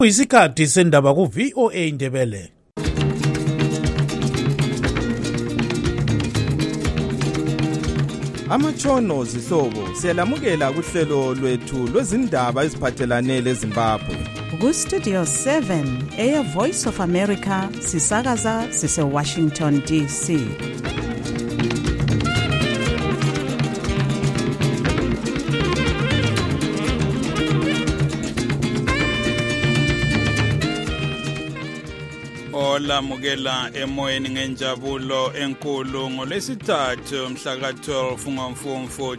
Kuyisikhathi sendaba ku VOA Indebele. Amatshono zihlobo siyalamukela kuhlelo lwethu lwezindaba eziphathelane leZimbabwe. Ku Studio 7 Air Voice of America sisakaza sise Washington DC. Olamukela emoyeni ngenjabulo enkulu ngolesithathu mhla ka-12 ngoMfumfu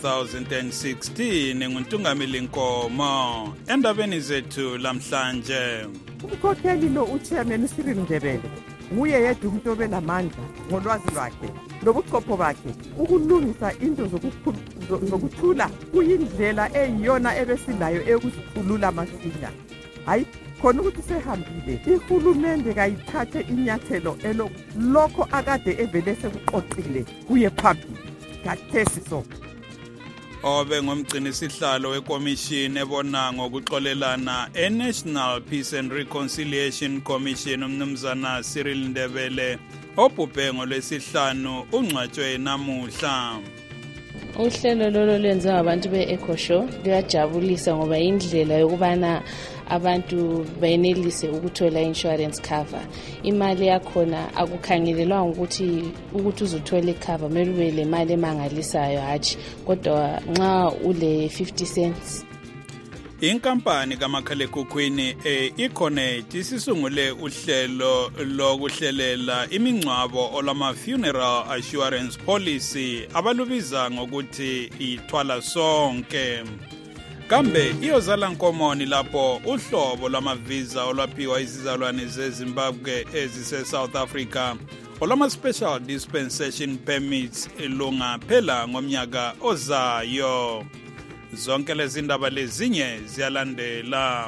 2016 nguNtungamili Nkomo endabeni zethu lamhlanje. Umkhokheli lo uchairman Cyril Ndebele nguye yedwa umuntu obelamandla ngolwazi lwakhe lobuchopho bakhe ukulungisa into zokuthula kuyindlela eyiyona ebesilayo ekusikhulula masinya. Hayi khona ukuthi sehambile ihulumende kayithathe inyathelo lokho akade evele sekuqoqile kuye phambili kathesi so. Obe ngomgcini sihlalo wekomishini ebona ngokuxolelana eNational Peace and Reconciliation Commission umnumzana Cyril Ndebele obhubhe ngolwesihlanu ungcwatshwe namuhla. Uhlelo lolo lwenziwa abantu be-Eco Show luyajabulisa ngoba indlela yokubana abantu bayenelise ukuthola insurance cover. Imali yakhona akukhangelelwa ukuthi uzothola icover kumele ube le mali emangalisayo hatshi kodwa nxa ule 50 cents. Inkampani kamakhalekhukhwini eConnect isisungule uhlelo lokuhlelela imingcwabo olama funeral assurance policy abalubiza ngokuthi ithwala sonke. Kambe iyozala nkomoni lapho uhlobo lwamavisa olwaphiwa izizalwane zeZimbabwe ezise South Africa olama special dispensation permits lungaphela ngomnyaka ozayo. Zonke lezi ndaba lezinye ziyalandela.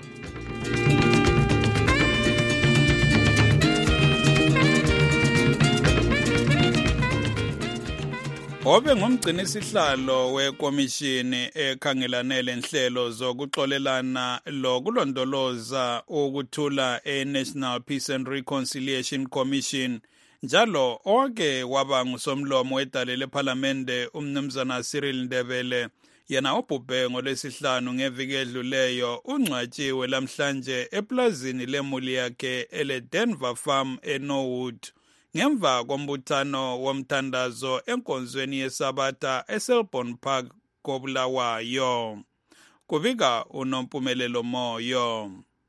Obe ngomgcini sihlalo wekomishini ekhangelane lenhlelo zokuxolelana lokulondoloza ukuthula eNational Peace and Reconciliation Commission njalo owake waba ngusomlomo wedale leParliamente umnumzana Cyril Ndebele yena obhubhe ngolwesihlanu ngeviki edluleyo ungcwatshiwe lamhlanje eplazini lemuli yakhe ele-Denver Farm eNorwood ngemva kombuthano womthandazo enkonzweni yeSabatha eSelbourne Park koBulawayo. Kubika uNompumelelo Moyo.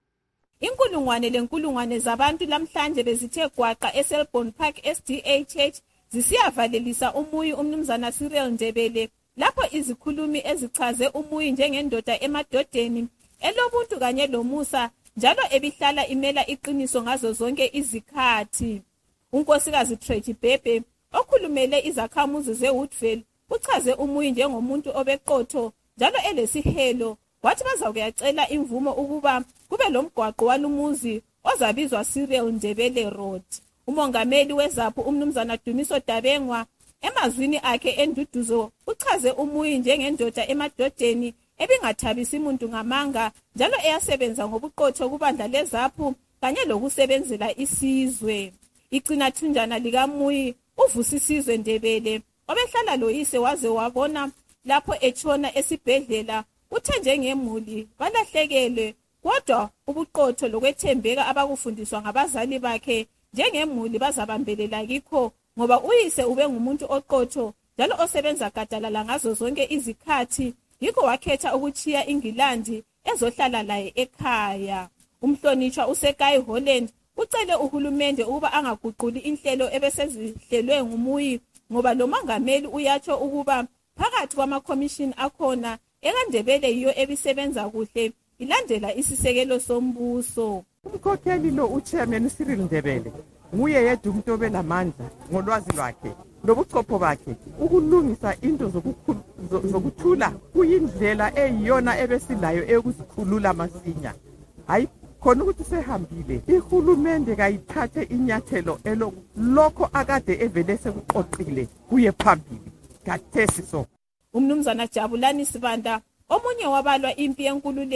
Inkulungwane zabantu lamhlanje bezithe gwaqa eSelbourne Park SDA Church zisiyavalelisa umuyi umnumzana Cyril Ndebele lapho izikhulumi ezichaze umuyi njengendoda emadodeni elobuntu kanye lomusa njalo ebihlala imela iqiniso ngazo zonke izikhathi. Unkosikazi Tracy Bebe okhulumele izakhamuzi zeWoodville uchaze umuyi njengomuntu obeqotho njalo elesihelo wathi bazakuyacela imvumo ukuba kube lomgwaqo walumuzi ozabizwa Cyril Ndebele Road. Umongameli weZAPHU umnumzana Dumiso Dabengwa emazwini akhe enduduzo uchaze umuyi njengendoda emadodeni ebingathabisi umuntu ngamanga njalo eyasebenza ngobuqotho kubandla leZAPHU kanye lokusebenzela isizwe. Igcina thunjana likamuyi uvusisizwe Ndebele obehlala loyise waze wabona lapho etshona esibhedlela uthe njengemuli balahlekelwe kodwa ubuqotho lokwethembeka abakufundiswa ngabazali bakhe njengemuli bazabambelela kikho ngoba uyise ube ngumuntu oqotho njalo osebenza gadalala ngazo zonke izikhathi yikho wakhetha ukuchiya iNgilandi ezohlala laye ekhaya. Umhlonishwa uSekai Holland ucele uhulumende ukuba angaguquli inhlelo ebesezihlelwe ngumuyi ngoba lo mongameli uyatsho ukuba phakathi kwamakomishini akhona eKaNdebele yiyo ebisebenza kuhle ilandela isisekelo sombuso. Umkhokheli lo uchairman Cyril Ndebele nguye yedwa umuntu obelamandla ngolwazi lwakhe lobuchopho bakhe ukulungisa into zokuthula kuyindlela eyiyona ebesilayo ekusikhulula masinya. Hayi khona ukuthi sehambile ihulumende kayithathe inyathelo lokho akade evele sekuqoqile kuye phambili kathesi so. Umnumzana Jabulani Sibanda omunye wabalwa impi yenkululeko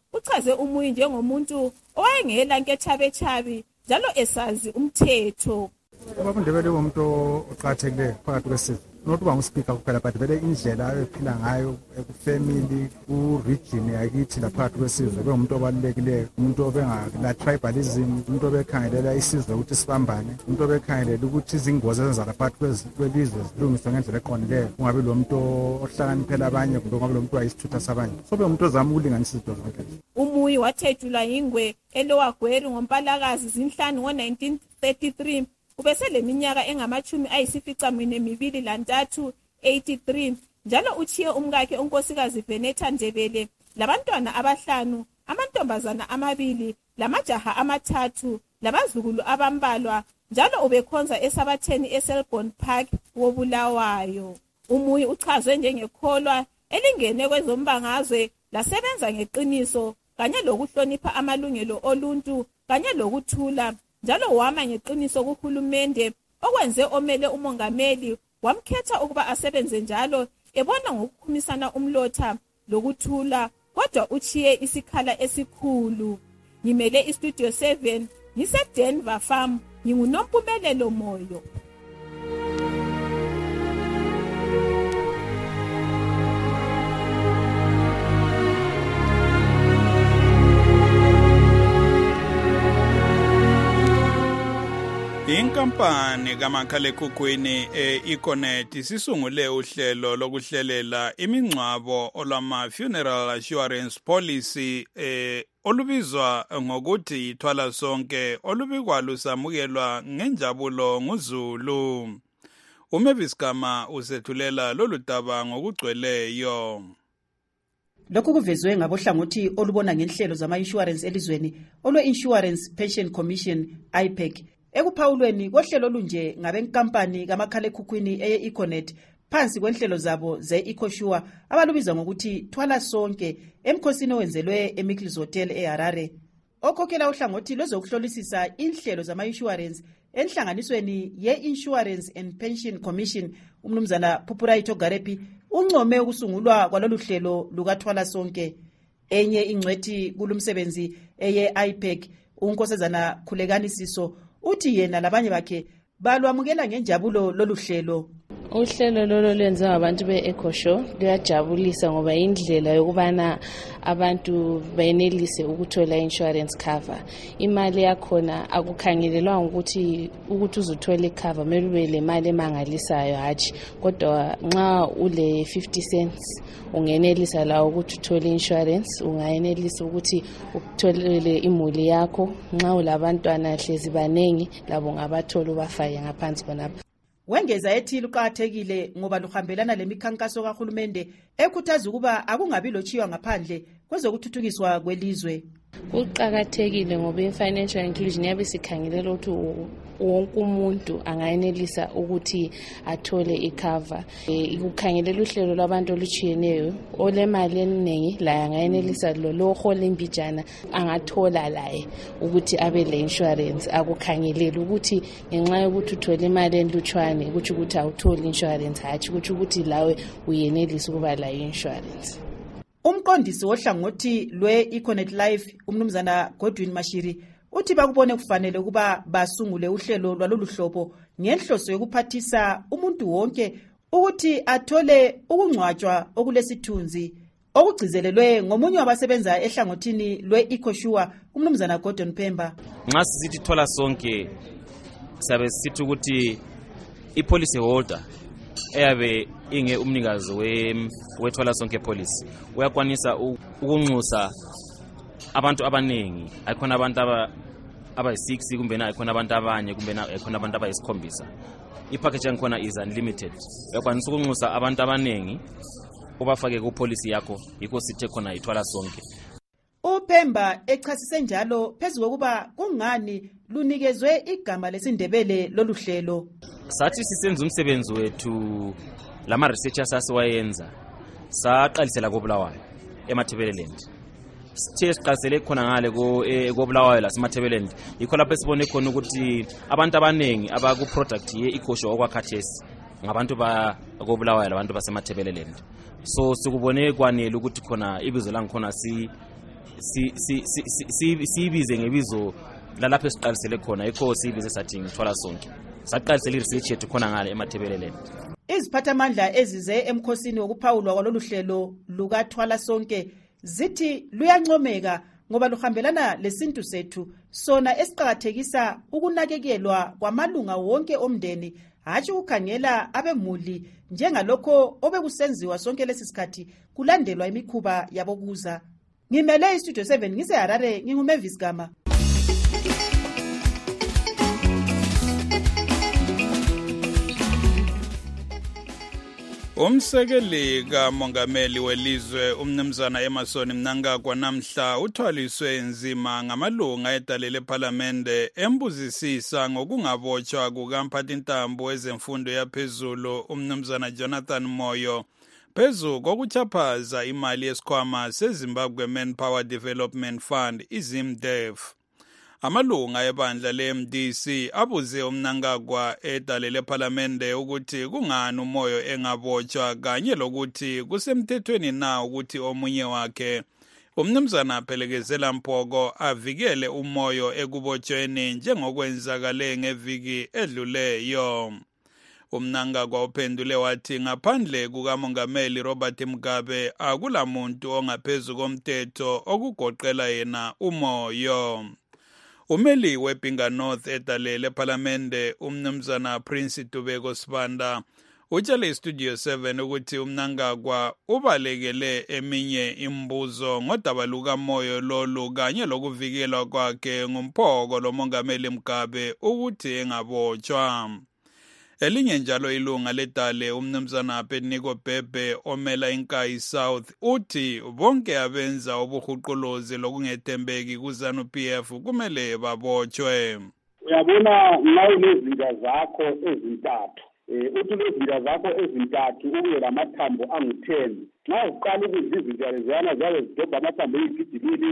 uchaze uMuyi njengomuntu owayengela nkethabechabi njalo esazi umthetho. Ubaba uNdebele umuntu oqhathekile phakathi kwesizwe. Nokuba nguspeaker kuphela but vele indlela ayephila ngayo ekufamily ku-region yakithi laphakathi kwesizwe bengumuntu obalulekileyo, umuntu obengala tribalism, umuntu obekhangelela isizwe ukuthi sibambane, umuntu obekhangelela ukuthi izingozi ezenzakala phakathi kwelizwe zilungiswe ngendlela eqondileyo, kungabi lo muntu ohlakaniphela abanye kumbe kungabi lo muntu wayisithutha sabanye. So bengumuntu ozama ukulinganisa izinto zonke. uMuyi wathejulwa yingwe eLower ngoMpalakazi 5 ngo-1933. Ubeseleminyaka engama-23 83 njalo uchiye umkakhe unkosikazi Veneta Ndebele labantwana abahlanu, amantombazana 2 lamajaha 3 labazukulu abambalwa, njalo ubekhonza esabatheni eSelborne Park woBulawayo. uMuyi uchazwe njengekholwa elingene kwezombangazwe lasebenza ngeqiniso kanye lokuhlonipha amalungelo oluntu kanye lokuthula, njalo wama ngeqiniso kuhulumende okwenze omele umongameli wamkhetha ukuba asebenze njalo ebona ngokukhumisana umlotha lokuthula, kodwa uchiye isikhala esikhulu. Ngimele iStudio 7 ngiseDenver Farm, nginguNompumelelo Moyo. Inkampani kamakhalekhukhwini e-Econet isisungule uhlelo lokuhlelela imingcwabo olwama-funeral assurance policy olubizwa ngokuthi Thwala Sonke, olubikwa lusamukelwa ngenjabulo nguZulu. uMavis Gama usethulela lolu daba ngokugcweleyo. Lokhu kuvezwe ngabohlangothi olubona ngenhlelo zama-insurance elizweni olwe-Insurance Pension Commission IPEC. Ekuphawulweni kohlelo olunje ngabenkampani kamakhalekhukhwini eye-Econet phansi kwenhlelo zabo ze-EcoSure abalubiza ngokuthi Thwala Sonke emkhosini owenzelwe eMickles Hotel eHarare. Okhokhela uhlangothi lwezokuhlolisisa inhlelo zama-insurance enhlanganisweni ye-Insurance and Pension Commission umnumzana Phupuraito Garepi uncome ukusungulwa kwalolu hlelo lukaThwala Sonke. Enye ingcwethi kulumsebenzi eye-IPEC unkosazana Khulekani Siso uthi yena labanye bakhe balwamukela ngenjabulo lolu hlelo. Uhlelo lolo lwenza abantu be-EcoSure luyajabulisa ngoba indlela yokubana abantu bayenelise ukuthola insurance cover. Imali yakhona akukhangelelwa ukuthi uzothola icover kumele ube le mali emangalisayo hatshi, kodwa nxa ule 50 cents ungenelisa la ukuthi uthole insurance, ungayenelisa ukuthi ukutholele imuli yakho. Nxa ulabantwana hlezi banengi labo ngabathola ubafake ngaphansi khonapha. Wengeza ethi luqhathekile ngoba luhambelana lemikhankaso kahulumende ekhuthaza ukuba akungabi lochiwa ngaphandle kwezokuthuthukiswa kwelizwe. Kuqakathekile ngoba i-financial inclusion yabe sikhangelela ukuthi wonke umuntu angayenelisa ukuthi athole icover. Ukukhangelela uhlelo lwabantu oluchiyeneyo olemali eningi la angayenelisa lo hola imbijana angathola laye ukuthi abe le insurance. Akukhangelela ukuthi ngenxa yokuthi uthole imali enlutshwane ukuthi awutholi insurance hatshi ukuthi lawe uyenelisa ukuba la insurance. Umqondisi wohlangothi lwe-Econet Life umnumzana Godwin Mashiri uthi bakubone kufanele ukuba basungule uhlelo lwalolu hlobo ngenhloso yokuphathisa umuntu wonke ukuthi athole ukungcwatshwa okulesithunzi okugcizelelwe ngomunye wabasebenza ehlangothini lwe-EcoSure umnumzana Gordon Pemba. Nxa sithi Thwala Sonke sabe sithi ukuthi i-policy holder eyabe inge umnikazi wethwala sonke policy uyakwanisa ukunxusa abantu abanengi. Ayikhona abantu abayi6 kumbe ayikhona abantu abanye kumbe ayikhona abantu abayi7. Ipackage yankhona is unlimited. Uyakwanisa ukunxusa abantu abanengi ubafake ku policy yakho, yikho sithe khona ithwala sonke. uPemba echasise njalo phezulu kokuba kungani lunikezwe igama lesindebele lolu hlelo. Sathi sisenza umsebenzi wethu lama researchers asiwayenza saqalisela koBulawayo eMathebeleland. Sithe siqalisele khona ngale koBulawayo la eMathebeleland, yikho lapho sibone khona ukuthi abantu abanengi abaku product ye-EcoSure okwakhathesi ngabantu koBulawayo labantu baseMathebeleland. So sikubone kwanele ukuthi khona ibizo langikhona siyibize ngebizo lalapho esiqalisele khona yikho siyibize sathi ngithwala sonke saqalisela i-research yethu khona ngale eMathebeleleni. Iziphathamandla ezize emkhosini wokuphawulwa kwalolu hlelo lukathwala sonke zithi luyancomeka ngoba luhambelana lesintu sethu sona esiqhakathekisa ukunakekelwa kwamalunga wonke omndeni hatshi ukukhangela abemuli njengalokho obekusenziwa sonke lesisikhathi kulandelwa imikhuba yabokuza. Ngimele iStudio 7 ngiseHarare nginguMavis Gama. Umsekeli kamongameli welizwe umnumzana Emerson Mnangagwa namhla uthwaliswe enzima ngamalunga edale leParliamente embuzisisa ngokungabotshwa kukamphathintambo wezemfundo yaphezulu umnumzana Jonathan Moyo phezu kokuchaphaza imali yesikhwama seZimbabwe Manpower Development Fund iZimDev. Amalunga ebandla le-MDC abuze uMnangagwa edale leParliamente ukuthi kungani uMoyo engabotshwa kanye lokuthi kusemthethweni na ukuthi omunye wakhe umnumzana Phelekezela Mpoko avikele uMoyo ekubotshweni njengokwenzakale ngeviki edluleyo. uMnangagwa uphendule wathi ngaphandle kukamongameli Robert Mugabe akulamuntu ongaphezu komthetho okugoqela yena uMoyo. Umeli weBinga North edale leParliamente umnumzana Prince Tubeko Sibanda utshele iStudio 7 ukuthi uMnangagwa ubalekele eminye imbuzo ngodaba lukaMoyo lolu kanye lokuvikelwa kwakhe ngumphoko lomongameli Mugabe ukuthi engabotshwa. Elinye njalo ilunga ledale umnumzana Pedniko Bhebhe omela iNkayi South uthi bonke abenza ubuhuquluzi lokungethembeki kuZANU-PF kumele babotshwe. Uyabona nawe lezinto zakho ezintathu uthi lezinto zakho ezintathu ube lamathambo angu-10 nxa uqala ukuzizinto leziyana ziyabe zidobha amathambo eyigidibili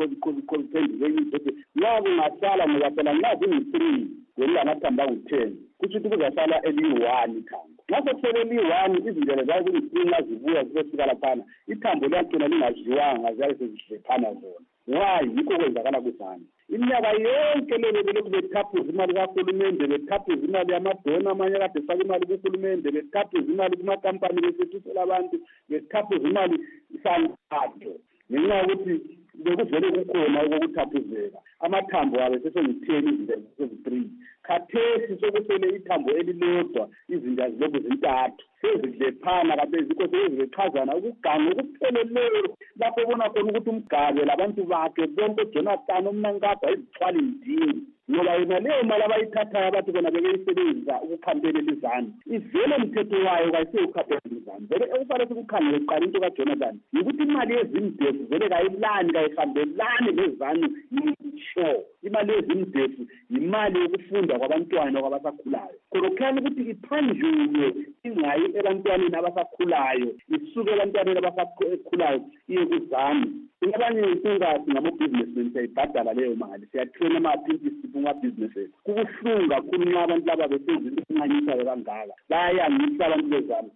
phendulekile nxa kungasala ngoba phela nxa zingu-3 ngelamathambo angu-10 kusho ukuthi kuzasala eliyi-1 ithambo. Nxa sekusele eliyi-1 izinto lezayo kuyisi nxa zibuya zizofika laphana ithambo liyagcina lingadliwanga ziyabe sezidlephana zona. Why? Yikho kwenzakala kuzana. Iminyaka yonke lelo belokhu bethaphuza imali kahulumende, bethaphuza imali yamadona, amanye kade efaka imali kuhulumende, bethaphuza imali kumakampani besethisela abantu, bethaphuza imali isanqado. Ngenxa yokuthi bekuvele kukhona okukuthaphuzeka. Amathambo abe sesengu-10 izinto eziyi-3. Khathesi sokusele ithambo elilodwa izinto azilokhu zintathu. Sezidlephana kabe zikho sezichazana ukuganga okupheleleyo lapho ubona khona ukuthi uMgabe labantu bakhe bonke uJonathan uMnangagwa izithwala indini ngoba yona leyo mali abayithathayo abathi bona bekeyisebenzisa ukukhampelela izanu ivele umthetho wayo kayiseyukhampelela izanu vele ekufanele sikukhangele kuqala into kaJonathan yikuthi imali yeZimDev vele kayilani kayihambelani lezanu yisho imali yeZimDev imali yokufunda kwabantwana kwabasakhulayo khona ukuthi iphanjulwe ingayi ebantwaneni abasakhulayo isuke ebantwaneni abasakhulayo iye kuzanu. Ingabanye insingathi ngamo-businessmen siyayibhadala leyo mali siyathena ama-apprentice kuma-businesses kubuhlungu kakhulu nxa abantu laba besenza inqanyisayo kangaka bayayangisa abantu bezanu.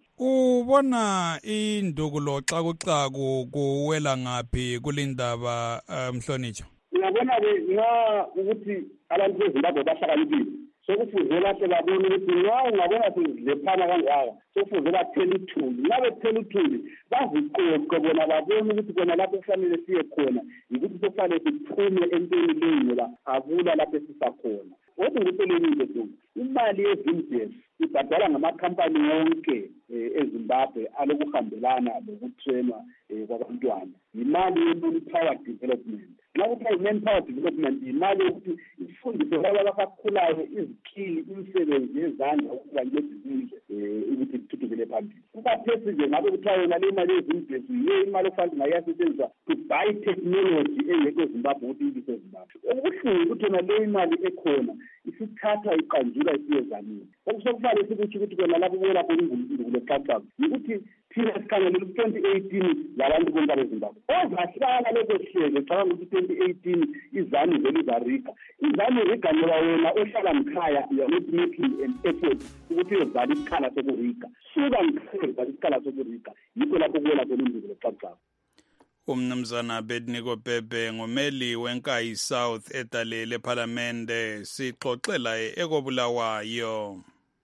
Ubona indukulo xakuxaku kuwela ngaphi kulindaba Mhlonitsha? Ngiyabona-ke nxa ukuthi abantu beZimbabwe bahlakaniphile sokufuze bahle babone ukuthi nxa ungabona sezidlephana kangaka sokufuze bathele uthuli nxa bethele uthuli baziqoqe bona babone ukuthi kona lapho kufanele siye khona yikuthi sokufanele siphume entweni leyo ngoba akula lapho esisakhona. Kodwa ngikuselekile tu imali yeZimDev ibhadala ngamakhampani wonke eZimbabwe alokuhambelana lokutrenwa kwabantwana imali ye-manpower development. Nxa kuthiwa i-manpower development imali yokuthi ifundise laba abasakhulayo izikili imisebenzi yezandla ukuthi bancedisile ukuthi kuthuthukele phambili. Kukathesi nje ngabe kuthiwa yona le imali yeZimDev yiyo imali okufanele ngayasetshenziswa to buy technology engekho eZimbabwe ukuthi ibise eZimbabwe. Okubuhlungu ukuthi yona le imali ekhona isithathwa iqanjulwa isiyezanini. Okusokufanele sikutsho ukuthi kona lapho kubona khona indukulo xaxaku yikuthi thina sikhangelela ku-2018 labantu bonke beZimbabwe ozahlala leso hlelo cabanga ukuthi 2018 izanu vele izariga izanu-riga ngoba wena ohlala mkhaya you are not making an effort ukuthi uyozala isikhala sokuriga suka mkhaya uzala isikhala sokuriga yikho lapho kubona khona indukulo xaxaku. Umnumzana Bedniko Bhebhe ngumeli wenkayi South edalele eParliamente sixoxela ekobulawayo.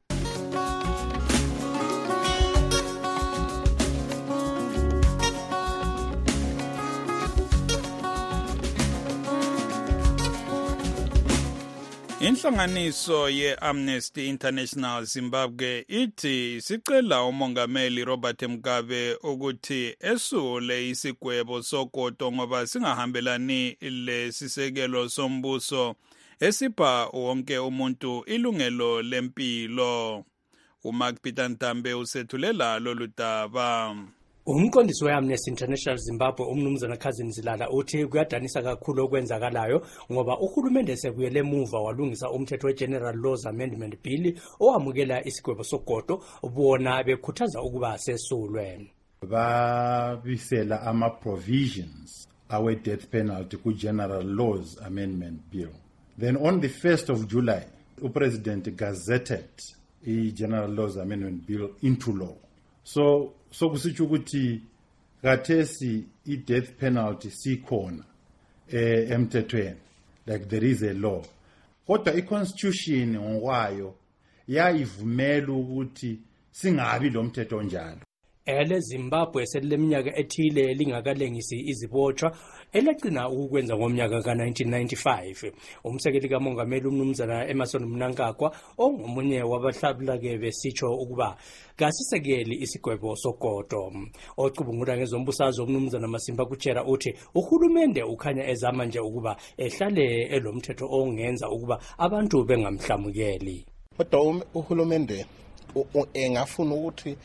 Inhlanganiso ye-Amnesty International Zimbabwe ithi sicela umongameli Robert Mugabe ukuthi esule isigwebo sogodo ngoba singahambelani lesisekelo sombuso esipha wonke umuntu ilungelo lempilo. uMark Peter Ntambe usethulela lolu daba. Umqondisi we-Amnesty International Zimbabwe umnumzana Cousin Zilala uthi kuyadanisa kakhulu okwenzakalayo ngoba uhulumende sekuyele emuva walungisa umthetho we-General Laws Amendment Bill owamukela isigwebo sogodo bona bekhuthaza ukuba sesulwe. Babisela ama-provisions awe-death penalty ku-General Laws Amendment Bill. Then on the 1st of July, uPresident gazetted i-General Laws Amendment Bill into law. So kusitsho ukuthi kathesi i-death penalty sikhona emthethweni, like there is a law. Kodwa i-constitution ngokwayo yayivumela ukuthi singabi lo mthetho njalo. Ele Zimbabwe seleminyaka ethile lingakalengisi izibotshwa elagcina ukwenza ngomnyaka ka-1995. Umsekeli kamongameli umnumzana Emmerson Mnangagwa ongomunye wabahlabulake besitsho ukuba kasisekeli isigwebo sogodo. Ocubungula ngezombusazwe umnumzana Masimba Kuchera uthi uhulumende ukhanya ezama nje ukuba ehlale elomthetho ongenza ukuba abantu bengamhlamukeli. Kodwa uhulumende engafuna ukuthi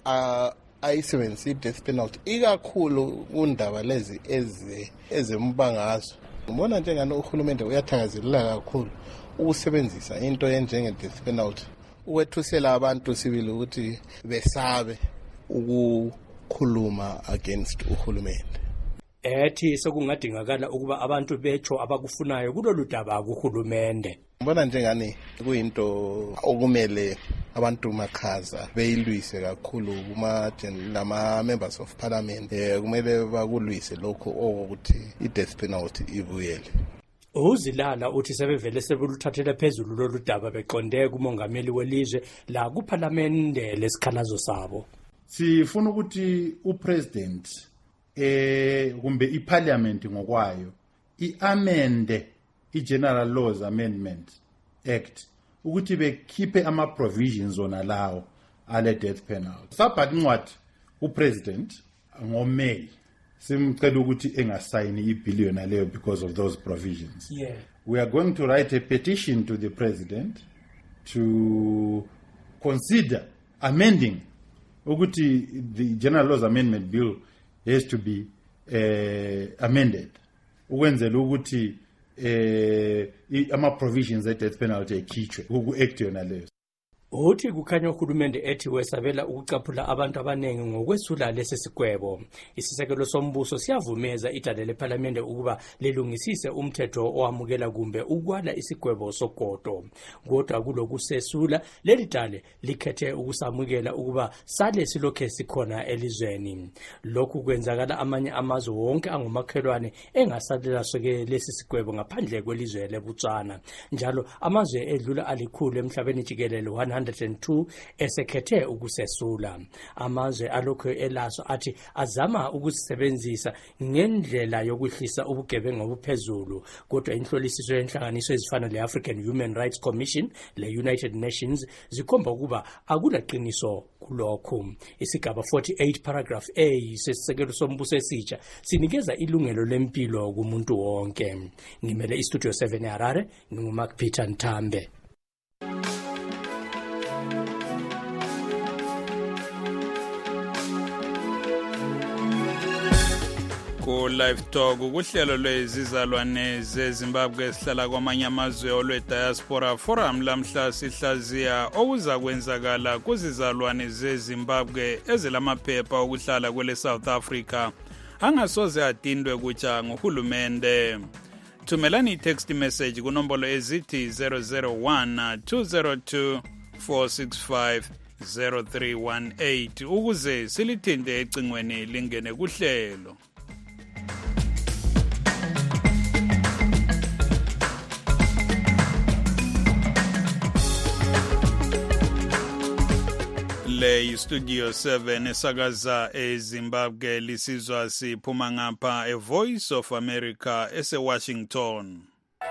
ayisebenzise i-death penalty ikakhulu kundaba lezi ezembangazwe. Ngibona njengani uhulumende uyathakazelela kakhulu ukusebenzisa into enjenge-death penalty ukwethusela abantu sibili ukuthi besabe ukukhuluma against uhulumende. Ethi sokungadingakala ukuba abantu becho abakufunayo kulolu daba kuhulumende. Ngibona njengani kuyinto okumele abantu makhaza beyilwise kakhulu nama-members of parliament kumele bakulwise lokho okuthi i-death penalty ibuyele. Uzilala uthi sebevele sebeluthathele phezulu lolu daba beqonde kumongameli welizwe la kuParliamente lesikhalazo sabo. Sifuna ukuthi upresident kumbe iParliament ngokwayo iamende i-General Laws Amendment Act ukuthi bekhiphe ama-provisions ona lawo ale death penalty. Sabhaka incwadi upresident ngoMay simcela ukuthi engasayini ibhiliyoni leyo because of those provisions. Yeah. We are going to write a petition to the president to consider amending ukuthi the General Laws Amendment Bill has to be amended ukwenzela ukuthi ama-provisions e-death penalty ekhitshwe ku-act yona leyo. Uthi kukhanya uhulumende ethi wesabela ukucaphula abantu abaningi ngokwesula lesi sigwebo. Isisekelo sombuso siyavumeza idale leParliamente ukuba lilungisise umthetho owamukela kumbe ukwala isigwebo sogodo. Kodwa kulokusesula leli dale likhethe ukusamukela ukuba sale silokhe sikhona elizweni. Lokhu kwenzakala amanye amazwe wonke angumakhelwane engasalela soke lesi sigwebo ngaphandle kwelizwe leBotswana. Njalo amazwe edlula alikhulu emhlabeni jikelele 102 esekhethe ukusesula. Amazwe alokho elaso athi azama ukusebenzisa ngendlela yokwehlisa ubugebengu obuphezulu. Kodwa inhlolisiso yenhlanganiso ezifana le-African Human Rights Commission le-United Nations zikhomba ukuba akulaqiniso kulokho. Isigaba 48 paragraph A sesisekelo sombuso esitsha sinikeza ilungelo lempilo kumuntu wonke. Ngimele istudio 7 eHarare, nginguMark Peter Ntambe. Live Talk ukuhlelo lwezizalwane zeZimbabwe esihlala kwamanye amazwe olwe-Diaspora Forum lamhla sihlaziya okuza kwenzakala kuzizalwane zeZimbabwe ezilamaphepha okuhlala kwele South Africa angasoze adindwe kutsha nguhulumende. Thumelani i-text message kunombolo ezithi 001 202 465 0318 ukuze silithinte ecingweni lingene kuhlelo. le Studio 7 esakaza eZimbabwe lisizwa siphuma ngapha Voice of America ese-Washington.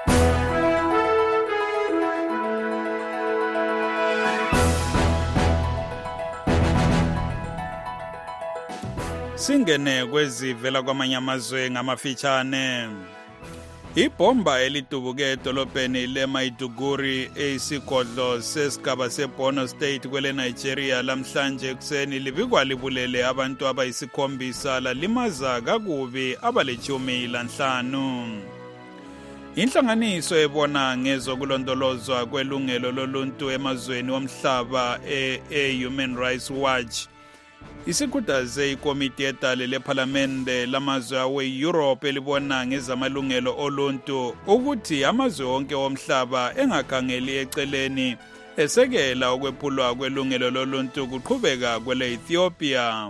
Singene kwezivela kwamanye amazwe ngamafitshane. Ibhomba elidubuke edolobheni leMaiduguri esigodlo sesigaba seBorno State kwele Nigeria lamhlanje kuseni libikwa libulele abantu abayisikhombisa lalimaza kakubi abaleshumi-5. Inhlanganiso ebona ngezokulondolozwa kwelungelo loluntu emazweni omhlaba Human Rights Watch isikhuthaze ikomiti yedale lephalamende lamazwe awe-Europe elibona ngezamalungelo oluntu ukuthi amazwe onke omhlaba engakhangeli eceleni esekela ukwephulwa kwelungelo loluntu kuqhubeka kwele Ethiopia.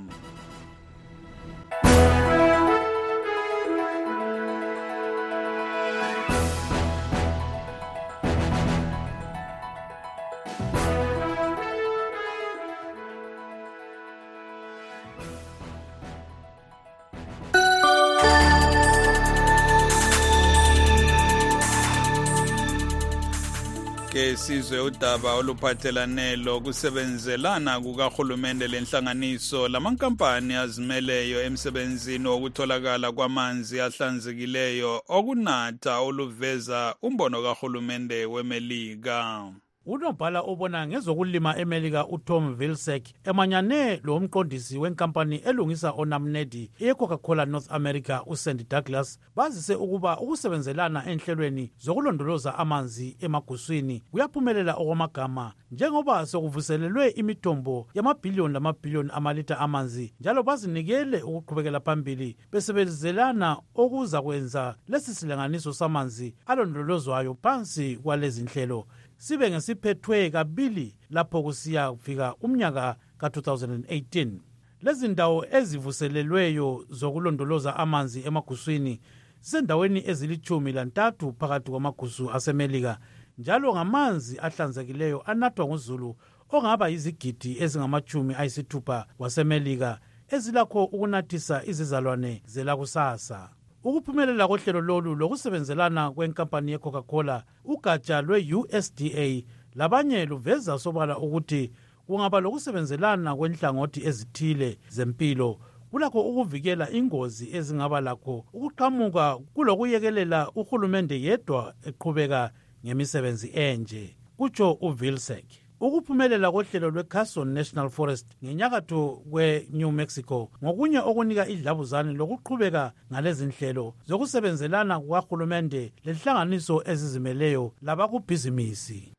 Sizwe udaba oluphathelane lokusebenzelana kukahulumende lenhlanganiso lamankampani azimeleyo emsebenzini wokutholakala kwamanzi ahlanzekileyo okunatha oluveza umbono kahulumende weMelika. Unobhala obona ngezokulima eMelika uTom Vilsack emanyane lo mqondisi wenkampani elungisa onamnedi eCoca-Cola North America uSandy Douglas bazise ukuba ukusebenzelana enhlelweni zokulondoloza amanzi emaguswini kuyaphumelela okwamagama njengoba sokuvuselelwe imithombo yamabhiliyoni lamabhiliyoni amalitha amanzi njalo bazinikele ukuqhubekela phambili besebenzelana okuza kwenza lesi silinganiso samanzi alondolozwayo phansi kwalezi nhlelo sibe ngesiphethwe kabili lapho kusiya kufika umnyaka ka-2018. Lezi ndawo ezivuselelweyo zokulondoloza amanzi emaguswini zisendaweni ezili-13 phakathi kwamagusu aseMelika njalo ngamanzi ahlanzekileyo anathwa nguzulu ongaba yizigidi ezingama-60 waseMelika ezilakho ukunathisa izizalwane zelakusasa. Ukuphumelela kohlelo lolu lokusebenzelana kwenkampani yeCoca-Cola ugatsha lwe-USDA labanye luveza sobala ukuthi kungaba lokusebenzelana kwenhlangothi ezithile zempilo kulakho ukuvikela ingozi ezingaba lakho ukuqhamuka kulokuyekelela uhulumende yedwa eqhubeka ngemisebenzi enje, kutsho uVilsack. Ukuphumelela kohlelo lweCarson National Forest ngenyakatho kwe-New Mexico ngokunye okunika idlabuzane lokuqhubeka ngalezi nhlelo zokusebenzelana kukahulumende lenhlanganiso ezizimeleyo labakubhizimisi.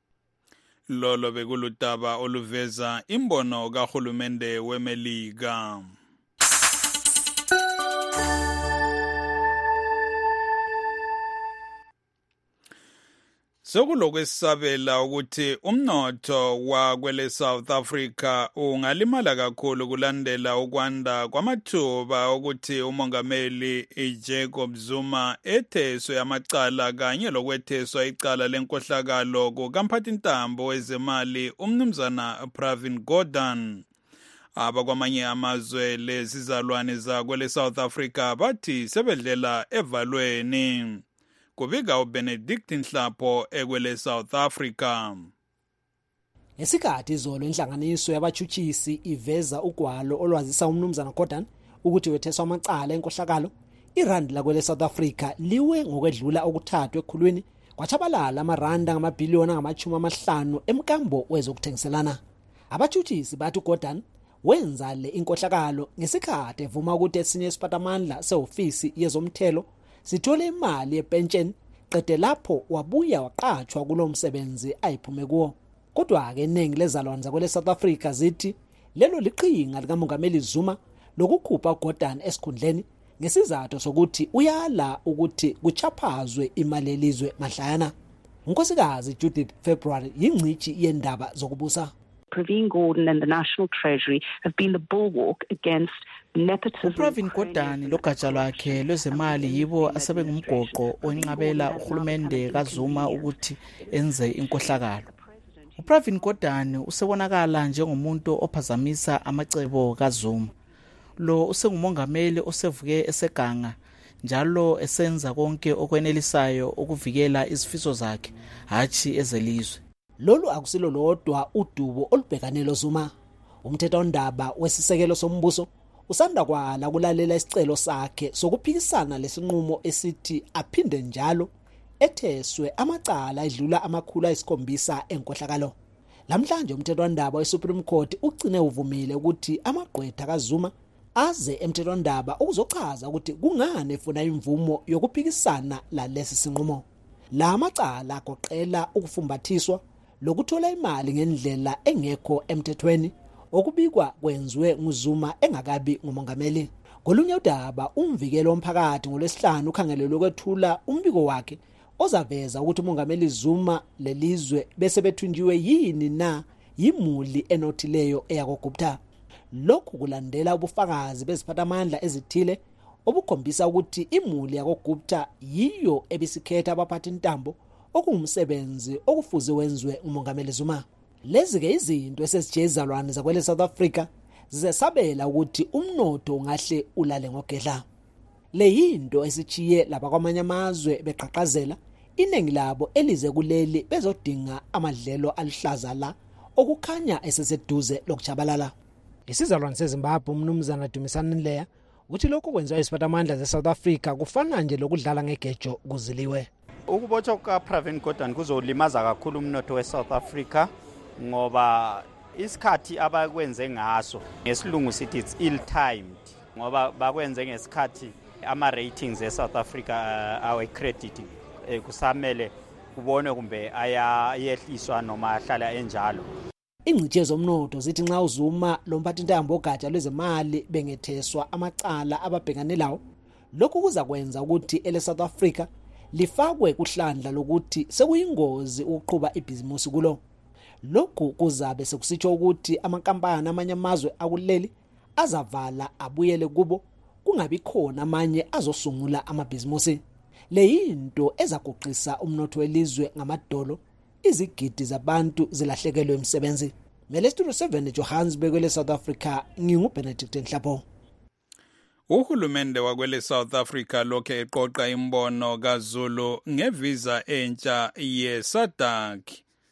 Lolo bekuludaba oluveza imbono kahulumende weMelika. Sokulokwesabela ukuthi umnotho wakwele South Africa ungalimala kakhulu kulandela ukwanda kwamathuba ukuthi umongameli Jacob Zuma etheswe amacala kanye lokwetheswa icala lenkohlakalo kukamphathintambo wezemali umnumzana Pravin Gordhan. Abakwamanye amazwe lezizalwane zakwele South Africa bathi sebedlela evalweni. Kubika uBenedict Nhlapho ekwele South Africa. Ngesikhathi izolo inhlanganiso yabachuchisi iveza ugwalo olwazisa umnumzana Gordhan ukuthi wetheswa amacala enkohlakalo, irandi lakwele South Africa liwe ngokwedlula okuthathu ekhulwini kwachabalala amaranda ngamabhiliyoni angama-50 emkambo wezokuthengiselana. Abachuchisi bathi uGordhan wenza le inkohlakalo ngesikhathi evuma ukuthi esinye isiphatamandla sehofisi yezomthelo sithole imali yepension qede lapho wabuya waqatshwa kulo msebenzi ayiphume kuwo. Kodwa-ke iningi lezalwane zakwele South Africa zithi lelo liqhinga likamongameli Zuma lokukhupha uGordhan esikhundleni ngesizathu sokuthi uyala ukuthi kuchaphazwe imali yelizwe mahlayana. Unkosikazi Judith February yingcithi yendaba zokubusa. Pravin Gordhan and the National Treasury have been the bulwark against nepotism. Pravin Gordhan logatsha lwakhe lwezemali yibo asebengumgoqo onqabela uhulumende kaZuma ukuthi enze inkohlakalo. uPravin Gordhan usebonakala njengomuntu ophazamisa amacebo kaZuma. Lo usengumongameli osevuke eseganga njalo esenza konke okwenelisayo ukuvikela izifiso zakhe hathi ezelizwe. Lolu akusilo lodwa udubo olubhekane loZuma. Umthethondaba wesisekelo sombuso usanda kwala kulalela isicelo sakhe sokuphikisana lesinqumo esithi aphinde njalo etheswe amacala edlula amakhulu ayisikhombisa enkohlakalo. Lamhlanje umthethondaba weSupreme Court ugcine uvumile ukuthi amagqwetha kaZuma aze emthethondaba ukuzochaza ukuthi kungani efuna imvumo yokuphikisana lalesi sinqumo. La macala agoqela ukufumbathiswa lokuthola imali ngendlela engekho emthethweni okubikwa kwenziwe nguZuma engakabi ngumongameli. Ngolunye udaba umvikelo womphakathi ngoLwesihlanu ukhangelelwe ukwethula umbiko wakhe ozaveza ukuthi umongameli Zuma lelizwe bese bethunjiwe yini na yimuli enothileyo eyakoGupta. Lokhu kulandela ubufakazi beziphathamandla ezithile obukhombisa ukuthi imuli yakoGupta yiyo ebisikhetha abaphathintambo okungumsebenzi okufuze wenziwe umongameli Zuma. Lezi-ke izinto esezijezalwane zakwele South Africa zisabela ukuthi umnotho ungahle ulale ngogedla. Le yinto esichiye laba kwamanye amazwe beqhaqhazela iningi labo elize kuleli bezodinga amadlelo alihlaza la okukhanya eseseduze lokuchabalala. Isizalwane seZimbabwe umnumzana Dumisani Nleya uthi lokho kwenziwa isiphathamandla zeSouth Africa kufana nje lokudlala ngegejo kuziliwe. Ukubotshwa kukaPravin Gordhan kuzolimaza kakhulu umnotho weSouth Africa ngoba isikhathi abakwenze ngaso ngesilungu sithi it's ill timed ngoba bakwenze ngesikhathi ama ratings eSouth Africa awe credit kusamele kubone kumbe ayehliswa noma ahlala enjalo. Ingcithe zomnotho zithi nxa uZuma lomphathintambo ogatsha lwezemali bengetheswa amacala ababhekane lawo, lokhu kuza kwenza ukuthi eleSouth Africa lifakwe kuhlandla lokuthi sekuyingozi ukuqhuba ibhizimusi kulo. Lokhu kuzabe sekusitsho ukuthi amankampani amanye amazwe akuleli azavala abuyele kubo kungabi khona amanye azosungula amabhizimusi. Le yinto ezaguqisa umnotho welizwe ngamadolo, izigidi zabantu zilahlekelwe imisebenzi. Studio 7 Johannesburg kwele South Africa, nginguBenedict Nhlapo. Uhulumende wakwele South Africa lokhe eqoqa imbono kaZulu ngevisa entsha yeSADC.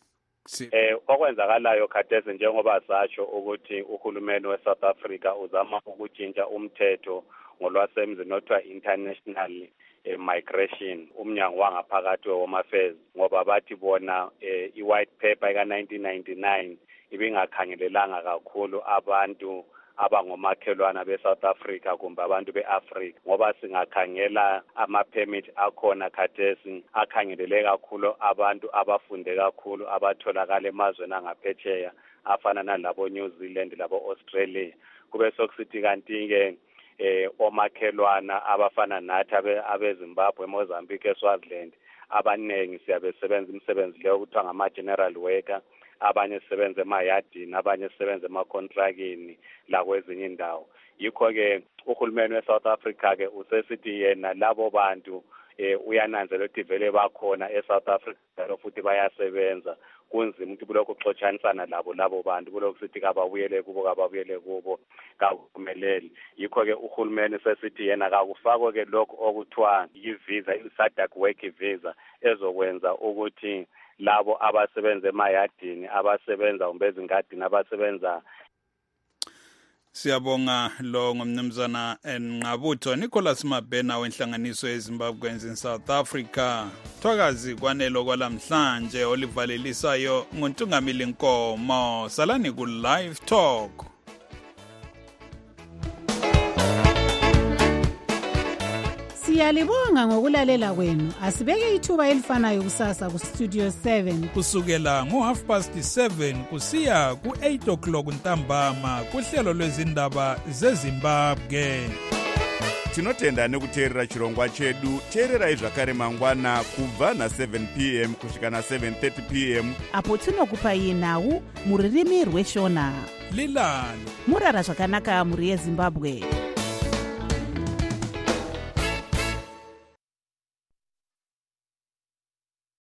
Okwenzakalayo khathesi njengoba satsho ukuthi uhulumende weSouth Africa uzama ukutshintsha umthetho ngolwasemzini othiwa international migration, umnyango wangaphakathi weHome Affairs, ngoba bathi bona i-white paper ka-1999 ibingakhangelelanga kakhulu abantu abangomakhelwana beSouth Africa kumbe abantu beAfrika, ngoba singakhangela ama-permit akhona khathesi akhangelele kakhulu abantu abafunde kakhulu abatholakala emazweni angaphetsheya afana nalabo New Zealand labo Australia. Kube sokusithi kanti-ke omakhelwana abafana nathi abeZimbabwe, Mozambique, eSwaziland abaningi siyabe sebenza imisebenzi leyo kuthiwa ngama-general worker, abanye sisebenza emayadini, abanye sisebenza emakontrakini lakwezinye indawo. Yikho-ke uhulumeni weSouth Africa-ke usesithi yena labo bantu uyananzela ukuthi vele bakhona eSouth Africa futhi bayasebenza, kunzima ukuthi kulokhu kuxotshanisana labo bantu, kulokhu sithi kababuyele kubo kakumeleli. Yikho-ke uhulumeni sesithi yena kakufakwe-ke lokhu okuthiwa yi-visa, i-SADC work visa, ezokwenza ukuthi labo abasebenza emayadini, abasebenza umbezingadini, abasebenza. Siyabonga lo ngumnumzana Nqabutho Nicholas Mabhena wenhlanganiso yeZimbabwe in South Africa. Thokazi kwanelo kwalamhlanje olivalelisayo nguntungamili Nkomo. Salani ku Live Talk. Siyalibonga ngokulalela kwenu. Asibeke ithuba elifanayo kusasa ku Studio 7 kusukela ngo7:30 kusiya ku8 o'clock ntambama kuhlelo lwezindaba zeZimbabwe. Tinotenda nekuteerera chirongwa chedu. Teerera zvakare mangwana kubva na7 p.m. kusvika na7:30 p.m. apo tinokupa nhau muririmi rweshona. Lilani murara zvakanaka muri yeZimbabwe.